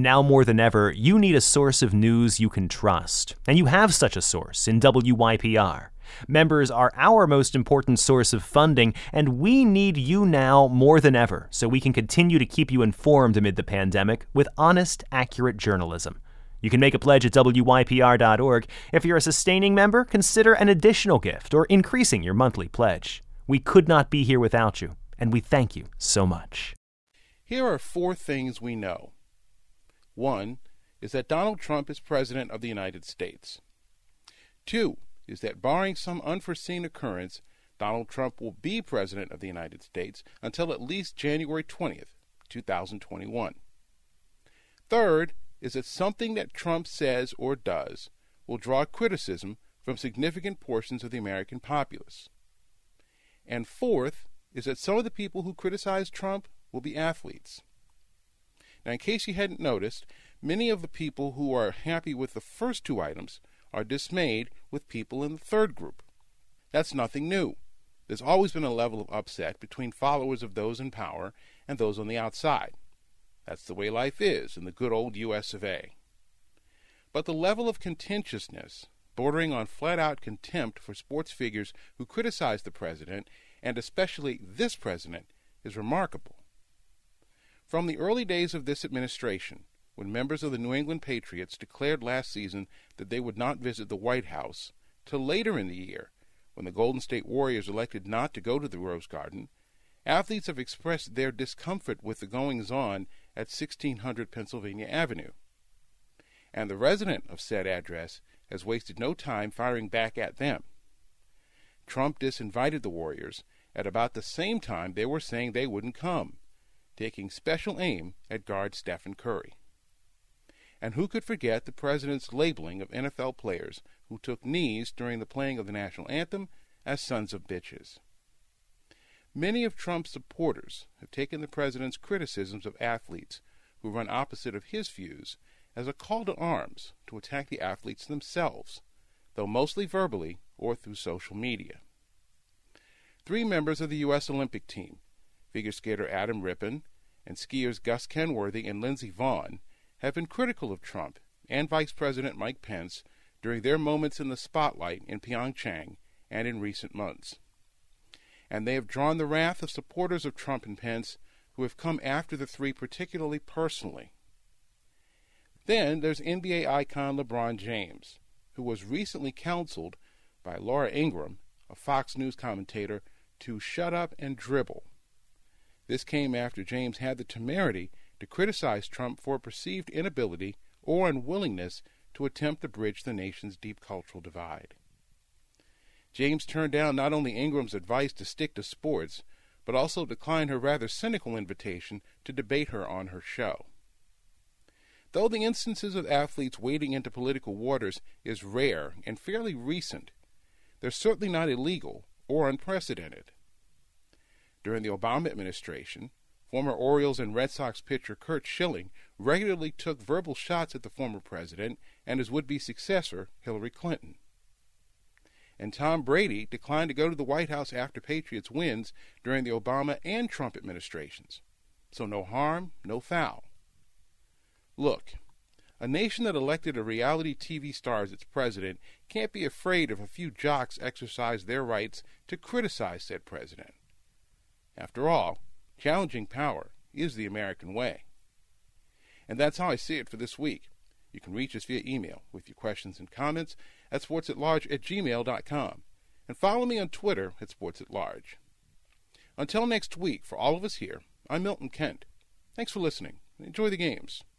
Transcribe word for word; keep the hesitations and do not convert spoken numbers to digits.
Now more than ever, you need a source of news you can trust. And you have such a source in W Y P R. Members are our most important source of funding, and we need you now more than ever so we can continue to keep you informed amid the pandemic with honest, accurate journalism. You can make a pledge at W Y P R dot org. If you're a sustaining member, consider an additional gift or increasing your monthly pledge. We could not be here without you, and we thank you so much. Here are four things we know. One is that Donald Trump is President of the United States. Two is that barring some unforeseen occurrence, Donald Trump will be President of the United States until at least January twentieth, two thousand twenty-one. Third is that something that Trump says or does will draw criticism from significant portions of the American populace. And fourth is that some of the people who criticize Trump will be athletes. Now, in case you hadn't noticed, many of the people who are happy with the first two items are dismayed with people in the third group. That's nothing new. There's always been a level of upset between followers of those in power and those on the outside. That's the way life is in the good old U S of A. But the level of contentiousness, bordering on flat-out contempt for sports figures who criticize the president, and especially this president, is remarkable. From the early days of this administration, when members of the New England Patriots declared last season that they would not visit the White House, to later in the year, when the Golden State Warriors elected not to go to the Rose Garden, athletes have expressed their discomfort with the goings-on at sixteen hundred Pennsylvania Avenue. And the resident of said address has wasted no time firing back at them. Trump disinvited the Warriors at about the same time they were saying they wouldn't come, taking special aim at guard Stephen Curry. And who could forget the president's labeling of N F L players who took knees during the playing of the national anthem as sons of bitches? Many of Trump's supporters have taken the president's criticisms of athletes who run opposite of his views as a call to arms to attack the athletes themselves, though mostly verbally or through social media. Three members of the U S Olympic team, figure skater Adam Rippon and skiers Gus Kenworthy and Lindsey Vonn, have been critical of Trump and Vice President Mike Pence during their moments in the spotlight in Pyeongchang and in recent months. And they have drawn the wrath of supporters of Trump and Pence who have come after the three particularly personally. Then there's N B A icon LeBron James, who was recently counseled by Laura Ingraham, a Fox News commentator, to shut up and dribble. This came after James had the temerity to criticize Trump for a perceived inability or unwillingness to attempt to bridge the nation's deep cultural divide. James turned down not only Ingraham's advice to stick to sports, but also declined her rather cynical invitation to debate her on her show. Though the instances of athletes wading into political waters is rare and fairly recent, they're certainly not illegal or unprecedented. During the Obama administration, former Orioles and Red Sox pitcher Curt Schilling regularly took verbal shots at the former president and his would-be successor, Hillary Clinton. And Tom Brady declined to go to the White House after Patriots wins during the Obama and Trump administrations. So no harm, no foul. Look, a nation that elected a reality T V star as its president can't be afraid if a few jocks exercise their rights to criticize said president. After all, challenging power is the American way. And that's how I see it for this week. You can reach us via email with your questions and comments at sportsatlarge at gmail dot com. And follow me on Twitter at sportsatlarge. Until next week, for all of us here, I'm Milton Kent. Thanks for listening. Enjoy the games.